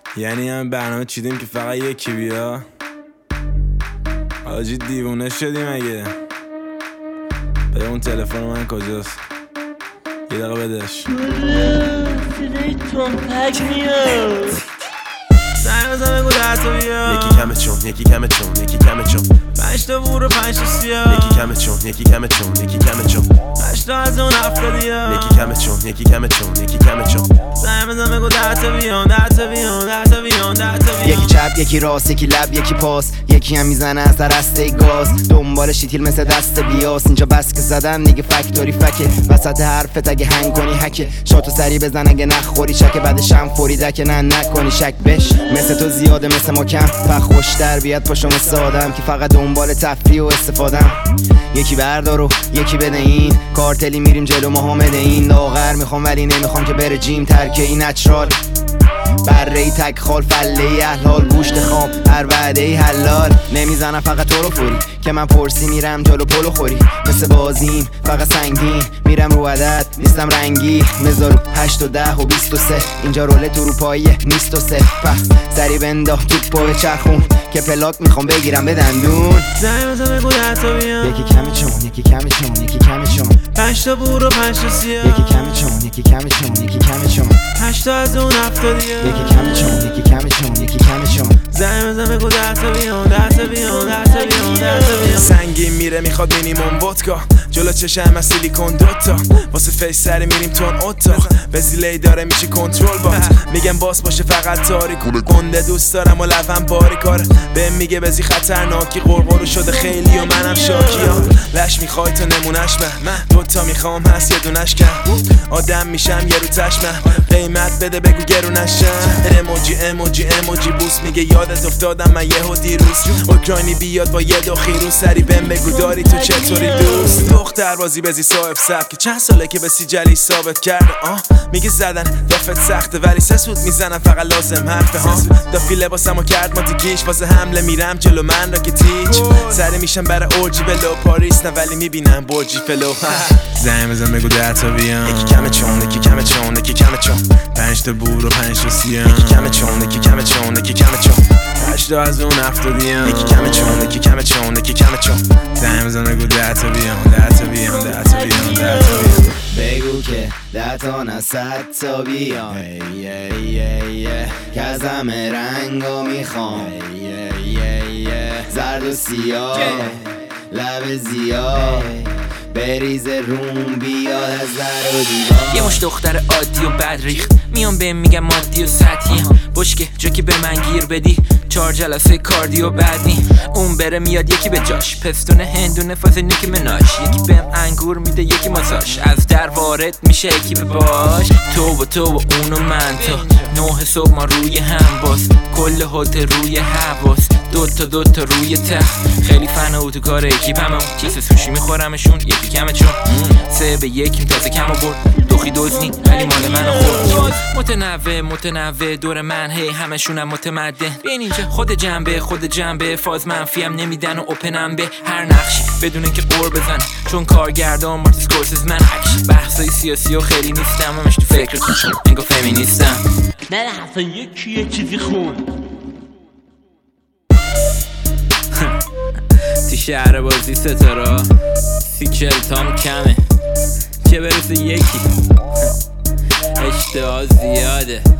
یعنی هم برنامه چیدیم که فقط یکی بیا. آجی دیوونه شدیم اگه. بده اون تلفن من کجاست؟ یه دقیقه بدش. صدای تنپک میاد. زنگ بزن بگو 10 تا بیا. یکی کمه چون یکی کمه چون یکی کمه چون 5 تا بور و 5 تا سیاه. یکی کمه چون یکی کمه چون یکی کمه چون 8 تا از اون 70یا. یکی کمه چون یکی کمه چون یکی کمه چون زنگ بزن بگو 10 تا بیان 10 تا بیان 10 تا بیان 10 تا بیان. یکی چپ یکی راست یکی لب یکی پاس، یکی هم میزنه از در رسته گاز، دنبال شیتیل مثل دست بیاس. اینجا بس که زدم دیگه فکتوری فکه، وسط حرفت اگه هنگ کنی هکه، شاتو سری بزن اگه نخوری چکه، بعدش هم فوری دکه نه نکنی شک بش. مثل تو زیاده مثل ما کم، فقط خوشتر بیاد پاشم سادم که فقط دنبال تفریح و استفادم. یکی بردار و یکی بده این کارتلی میریم جلو ما همه این لاغر میخوام ولی نمیخوام که بره جیم، ترکه این نچرال بره ای تک خال فله ای احلال گوشت خام هر وعده ای حلال. نمیزنم فقط تو رو فوری که من پرسی میرم جلو پلو خوری، مثل بازیم فقط سنگین میرم رو عدد نیستم رنگی. مزارو 8 و 10 و 23 اینجا رولت اروپاییه نیست و صفر. سری بنداخت توپ و چرخون که پلاک میخوام بگیرم به دندون. زنگ بزن بگو 10 تا بیان. یکی کمه چون یکی کمه چون یکی کمه چون 5 تا بور و 5 تا سیاه. یکی کمه چون یکی کمه چون یکی کمه چون 8 تا از اون 70یا. یکی کمه چون یکی کمه چون یکی کمه چون زنگ بزن بگو 10 تا بیان 10 تا بیان 10 تا بیان 10 تا بیان. سنگین میره میخواد مینیمم ودکا، جلو چشم از سیلیکون دوتا، واسه فیس سری میریم تون اتاق، وزیلی داره میشه کنترل بات. میگم باس باشه فقط تاریک گنده دوست دارم و لبم باری کاره، بهم میگه بزی خطرناکی قرقرو شده خیلی و منم شاکیا. لش میخوای تو نمونش من دوتا میخوام هست یه دونش کن، آدم میشم یه رو تشمم قیمت بده بگو گرونشم. اموجی بوس میگه یادت افتادم من یهو دیروز، اوکراینی بیاد با یه دو خیروز، سری بهم بگو داری تو چطوری دوست. دختر بازی بزی صاحب سبک چند ساله که به سیجلی ثابت کرده. میگه زدن دافت سخته ولی سسود میزنم فقط لازم حرفه ها. دافی لباسمو کرد ما دیگیش واسه حمله میرم جلو من را که تیچ، سری میشم برای اورجی بلو پاریس نه ولی میبینم برجی فلو. زنگ بزن بگو 10 تا بیان. یکی کمه چون یکی کمه چون یکی کمه چون 5 تا بور و 5 تا سیاه. یکی کمه چون یکی کمه چون یکی کمه چون 8 تا از اون 70یا. یکی کمه چون یکی کمه چون یکی کمه چون زنگ بزن بگو 10 تا بیان 10 تا بیان 10 تا بیان 10 تا بیان. بگو که 10 تا نه 100 تا بیان، که از همه رنگا میخوام، زرد و سیاه لب زیاد بریزه روم بیاد از در و دیوار. یه مش دختر عادی و بد ریخت میام بهم میگم مادی و سطحی، بشکه جو که به من گیر بدی 4 جلسه کاردیو بعدی. اون بره میاد یکی به جاش، پستون هندونه فاز نیک مناش، یکی بهم انگور میده یکی ماساژ، از در وارد میشه یکی به باش. تو و اون و من تا 9 صبح ما روی هم باز، کل هتل روی حواس، دوتا روی تخت. خیلی فن اتوکار اکیپم و چیز سوشی میخورمشون یکی کمه چون 3 به 1 تازه کم برد دوخی دوزنی ولی مال منو خورد. متنوع دور من هی همشونم متمدن، بیاین اینجا خود جنبه فاز منفیم نمیدن و اوپنم به هر نقشی بدون اینکه قور بزن، چون کارگردان مارتین اسکورسیز من اکشن بحثای سیاسی و خیلی نیستم، همش تو فکرتون انگار فمینیستم. نه اصلا یه چیزی خون تو شهر بازی ستاره 30-40 تام کمه که برسه یکی اشتها زیاده.